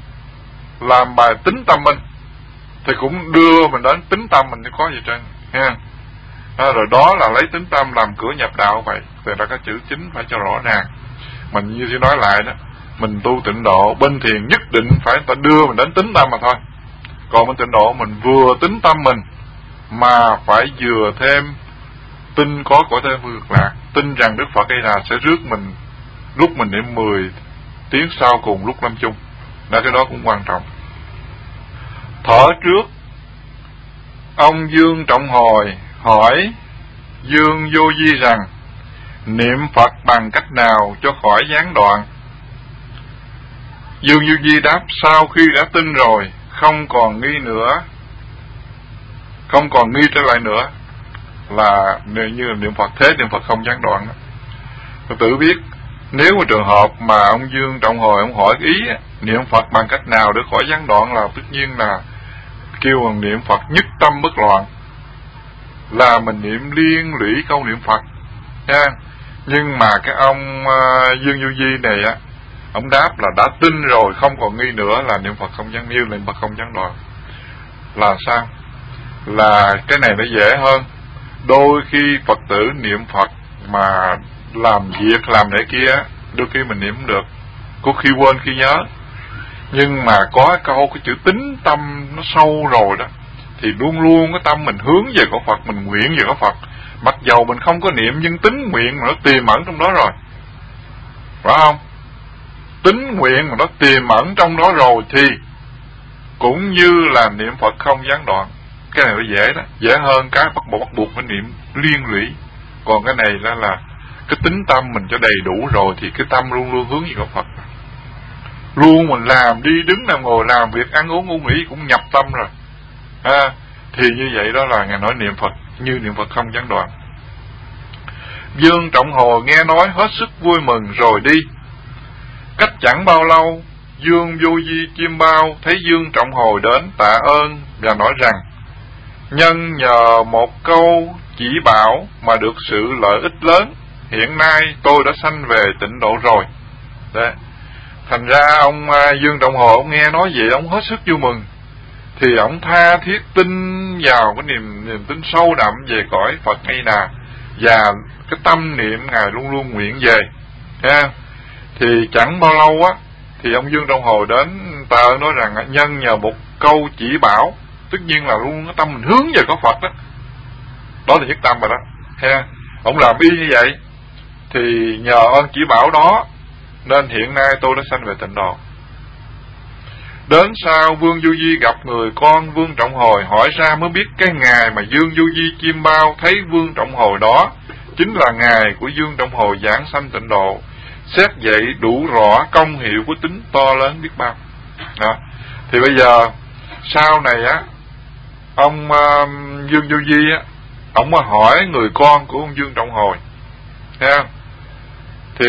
làm bài tính tâm minh, thì cũng đưa mình đến tính tâm mình chứ có gì trơn ha. À, rồi đó là lấy tính tâm làm cửa nhập đạo vậy, thì là cái chữ chính phải cho rõ ràng. Mình như tôi nói lại đó, mình tu tịnh độ bên thiền nhất định phải ta đưa mình đến tính tâm mà thôi. Còn bên tịnh độ mình vừa tính tâm mình mà phải vừa thêm tin có cõi thế vô cực lạc, tin rằng Đức Phật đây là sẽ rước mình lúc mình niệm mười tiếng sau cùng lúc lâm chung. Đó, cái đó cũng quan trọng. Thở trước ông Dương Trọng Hồi hỏi Dương Vô Vi rằng niệm Phật bằng cách nào cho khỏi gián đoạn? Dương Vô Vi đáp: sau khi đã tin rồi không còn nghi nữa, không còn nghi trở lại nữa, là như niệm Phật thế, niệm Phật không gián đoạn. Tôi tự biết nếu mà trường hợp mà ông Dương Trọng Hồi ông hỏi ý niệm Phật bằng cách nào để khỏi gián đoạn, là tất nhiên là kêu bằng niệm Phật nhất tâm bất loạn, là mình niệm liên lũy câu niệm Phật nha. Nhưng mà cái ông uh, Dương Du Di này á, ông đáp là đã tin rồi không còn nghi nữa, là niệm Phật không gián niu, niệm Phật không gián đoạn. Là sao? Là cái này nó dễ hơn. Đôi khi Phật tử niệm Phật mà làm việc làm để kia, đôi khi mình niệm được, có khi quên khi nhớ. Nhưng mà có câu cái chữ tính tâm nó sâu rồi đó, thì luôn luôn cái tâm mình hướng về có Phật, mình nguyện về có Phật. Mặc dầu mình không có niệm nhưng tính nguyện mà nó tiềm ẩn trong đó rồi, phải không? Tính nguyện mà nó tiềm ẩn trong đó rồi thì cũng như là niệm Phật không gián đoạn. Cái này nó dễ đó, dễ hơn cái bắt buộc bắt buộc phải niệm liên lũy. Còn cái này là là cái tính tâm mình cho đầy đủ rồi thì cái tâm luôn luôn hướng về có Phật. Luôn mình làm đi đứng nằm ngồi làm việc ăn uống ngủ nghỉ cũng nhập tâm rồi à, thì như vậy đó là Ngài nói niệm Phật như niệm Phật không gián đoạn. Dương Trọng Hồi nghe nói hết sức vui mừng rồi đi. Cách chẳng bao lâu, Dương Vô Vi Chiêm Bao thấy Dương Trọng Hồi đến tạ ơn và nói rằng nhân nhờ một câu chỉ bảo mà được sự lợi ích lớn, hiện nay tôi đã sanh về tịnh độ rồi. Đấy. Thành ra ông Dương Trọng Hồi ông nghe nói vậy ông hết sức vui mừng, thì ông tha thiết tin vào cái niềm niềm tin sâu đậm về cõi Phật ngay nà, và cái tâm niệm Ngài luôn luôn nguyện về ha. Thì chẳng bao lâu á, thì ông Dương Trọng Hồi đến tạ ơn nói rằng nhân nhờ một câu chỉ bảo, tất nhiên là luôn cái tâm mình hướng về có Phật đó, đó là nhất tâm rồi đó ha. Ông làm y như vậy thì nhờ ơn chỉ bảo đó nên hiện nay tôi đã sanh về tịnh độ. Đến sau Vương Du Di gặp người con Vương Trọng Hồi, hỏi ra mới biết cái ngày mà Dương Du Di Chiêm Bao thấy Vương Trọng Hồi đó chính là ngày của Dương Trọng Hồi giảng sanh tịnh độ. Xét vậy đủ rõ công hiệu của tính to lớn biết bao đó. Thì bây giờ sau này á, ông uh, Dương Du Di á, ông mà hỏi người con của ông Dương Trọng Hồi thấy không? Thì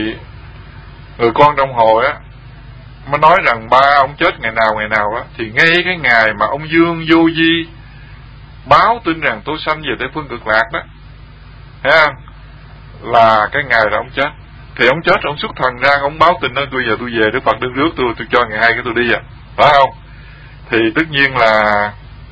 người con Trọng Hồi á mới nói rằng ba ông chết ngày nào ngày nào á, thì ngay cái ngày mà ông Dương Vô Vi báo tin rằng tôi sanh về Tây Phương Cực Lạc đó, thấy không? Là cái ngày là ông chết. Thì ông chết ông xuất thần ra, ông báo tin đó, tôi giờ tôi về Đức Phật đứng rước tôi, tôi cho ngày hai cái tôi đi à, phải không? Thì tất nhiên là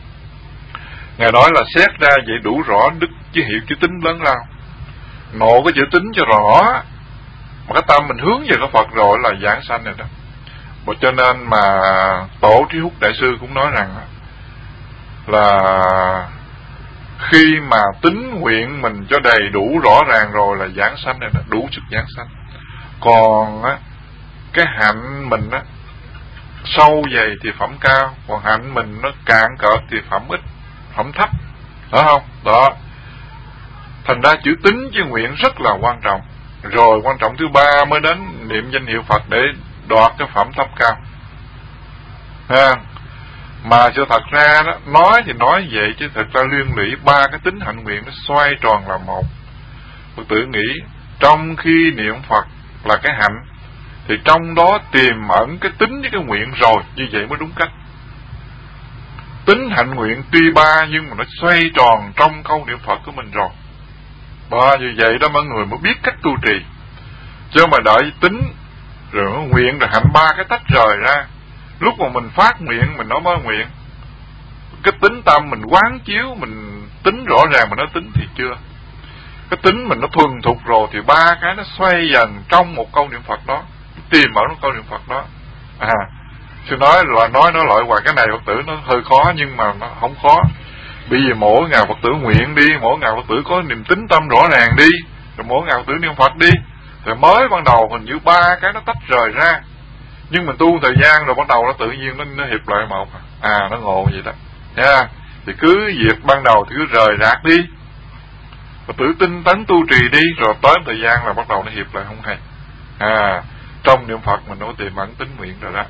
Ngài nói là xét ra vậy đủ rõ đức chứ hiệu chữ tính lớn lao, nộ cái chữ tính cho rõ, mà cái tâm mình hướng về cái Phật rồi là giảng sanh rồi đó. Và cho nên mà Tổ Trí Húc Đại Sư cũng nói rằng là khi mà tính nguyện mình cho đầy đủ rõ ràng rồi là giảng sanh rồi đó, đủ sức giảng sanh. Còn á, cái hạnh mình á sâu dày thì phẩm cao, còn hạnh mình nó cạn cợt thì phẩm ít, phẩm thấp, phải không? Đó. Thành ra chữ tính với nguyện rất là quan trọng. Rồi quan trọng thứ ba mới đến niệm danh hiệu Phật để đoạt cái phẩm thấp cao. ha. Mà cho thật ra đó, nói thì nói vậy chứ thật ra liên lụy ba cái tính hạnh nguyện nó xoay tròn là một. Phật tử nghĩ trong khi niệm Phật là cái hạnh, thì trong đó tiềm ẩn cái tính với cái nguyện rồi, như vậy mới đúng cách. Tính hạnh nguyện tuy ba nhưng mà nó xoay tròn trong câu niệm Phật của mình rồi. Và như vậy đó mọi người mới biết cách tu trì. Chứ mà đợi tính rồi nguyện rồi hạnh ba cái tách rời ra, lúc mà mình phát nguyện mình nói mới nguyện, cái tính tâm mình quán chiếu, mình tính rõ ràng mà nó tính thì chưa. Cái tính mình nó thuần thục rồi thì ba cái nó xoay dần trong một câu niệm Phật đó, tìm ở một câu niệm Phật đó. À, chứ nói là nói nó loại hoài cái này Phật tử nó hơi khó, nhưng mà nó không khó. Bây giờ mỗi ngày Phật tử nguyện đi, mỗi ngày Phật tử có niềm tính tâm rõ ràng đi, rồi mỗi ngày Phật tử niệm Phật đi, rồi mới ban đầu hình như ba cái nó tách rời ra, nhưng mình tu thời gian rồi bắt đầu nó tự nhiên nó, nó hiệp lại một. À, nó ngộ vậy đó nha. Thì cứ việc ban đầu thì cứ rời rạc đi, Phật tử tinh tấn tu trì đi, rồi tới thời gian là bắt đầu nó hiệp lại không hay. À, trong niệm Phật mình nó tìm ẩn tính nguyện rồi đó.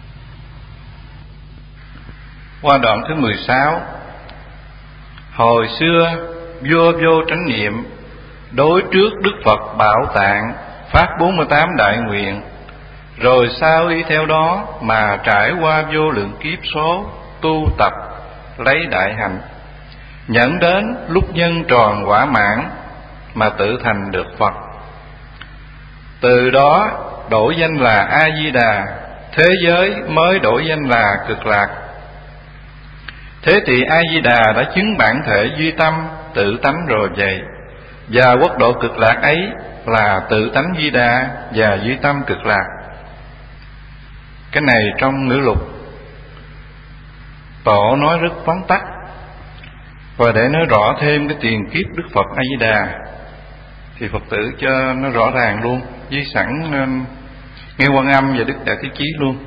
Qua đoạn thứ mười sáu. Hồi xưa vua Vô Chánh Niệm đối trước Đức Phật Bảo Tạng phát bốn mươi tám đại nguyện, rồi sau y theo đó mà trải qua vô lượng kiếp số tu tập lấy đại hạnh, nhẫn đến lúc nhân tròn quả mãn mà tự thành được Phật. Từ đó đổi danh là A Di Đà, thế giới mới đổi danh là Cực Lạc. Thế thì A Di Đà đã chứng bản thể duy tâm tự tánh rồi vậy, và quốc độ Cực Lạc ấy là tự tánh Di Đà và duy tâm Cực Lạc. Cái này trong ngữ lục Tổ nói rất vắn tắt, và để nói rõ thêm cái tiền kiếp Đức Phật A Di Đà thì Phật tử cho nó rõ ràng luôn, với sẵn nghe Quan Âm và Đức Đại Thế Chí luôn.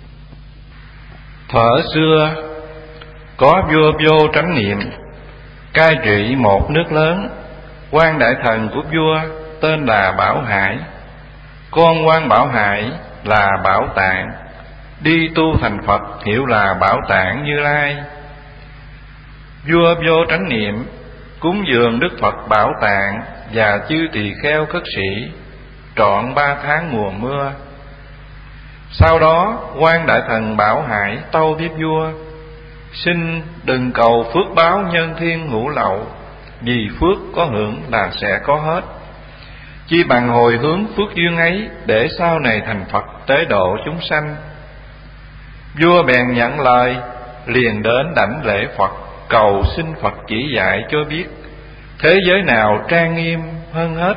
Thuở xưa có vua Vô Chánh Niệm cai trị một nước lớn. Quan đại thần của vua tên là Bảo Hải, con quan Bảo Hải là Bảo Tạng, đi tu thành Phật hiệu là Bảo Tạng Như Lai. Vua Vô Chánh Niệm cúng dường Đức Phật Bảo Tạng và chư tỳ kheo cất sĩ trọn ba tháng mùa mưa. Sau đó quan đại thần Bảo Hải tâu tiếp vua: xin đừng cầu phước báo nhân thiên hữu lậu, vì phước có hưởng là sẽ có hết. Chi bằng hồi hướng phước duyên ấy để sau này thành Phật tế độ chúng sanh. Vua bèn nhận lời, liền đến đảnh lễ Phật, cầu xin Phật chỉ dạy cho biết thế giới nào trang nghiêm hơn hết.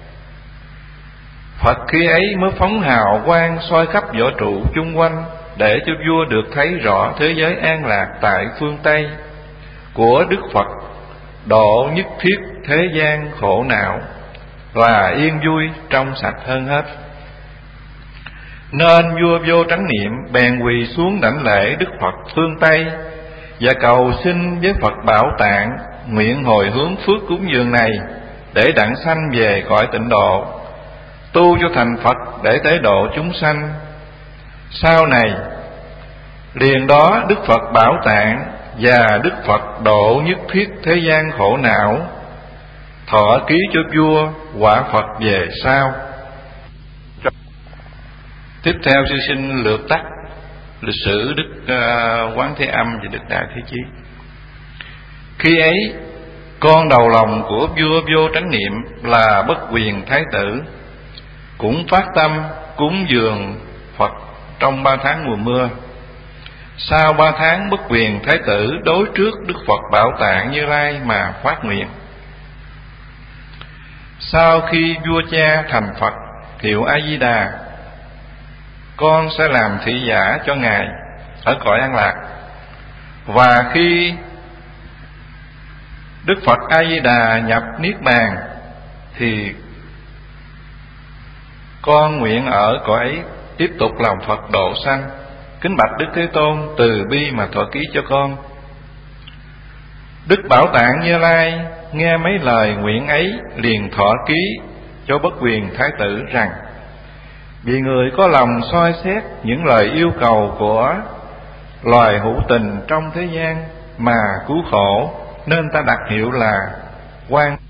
Phật khi ấy mới phóng hào quang soi khắp võ trụ chung quanh, để cho vua được thấy rõ thế giới an lạc tại phương Tây của Đức Phật, độ nhất thiết thế gian khổ não, là yên vui trong sạch hơn hết. Nên vua Vô Chánh Niệm bèn quỳ xuống đảnh lễ Đức Phật phương Tây, và cầu xin với Phật Bảo Tạng nguyện hồi hướng phước cúng dường này để đặng sanh về cõi tịnh độ, tu cho thành Phật để tế độ chúng sanh. Sau này liền đó Đức Phật Bảo Tạng và Đức Phật độ nhất thiết thế gian khổ não, thọ ký cho vua quả Phật về sau. Tiếp theo sư xin lược tắt lịch sử Đức uh, Quán Thế Âm và Đức Đại Thế Chí. Khi ấy con đầu lòng của vua Vô Chánh Niệm là Bất Quyền Thái Tử cũng phát tâm cúng dường Phật trong ba tháng mùa mưa. Sau ba tháng, Bất Quyền Thái Tử đối trước Đức Phật Bảo Tạng Như Lai mà phát nguyện: sau khi vua cha thành Phật hiệu A Di Đà, con sẽ làm thị giả cho ngài ở cõi an lạc. Và khi Đức Phật A Di Đà nhập niết bàn thì con nguyện ở cõi ấy tiếp tục làm Phật độ sanh. Kính bạch Đức Thế Tôn từ bi mà thọ ký cho con. Đức Bảo Tạng Như Lai nghe mấy lời nguyện ấy liền thọ ký cho Bất Quyền Thái Tử rằng: vì người có lòng soi xét những lời yêu cầu của loài hữu tình trong thế gian mà cứu khổ, nên ta đặt hiệu là quan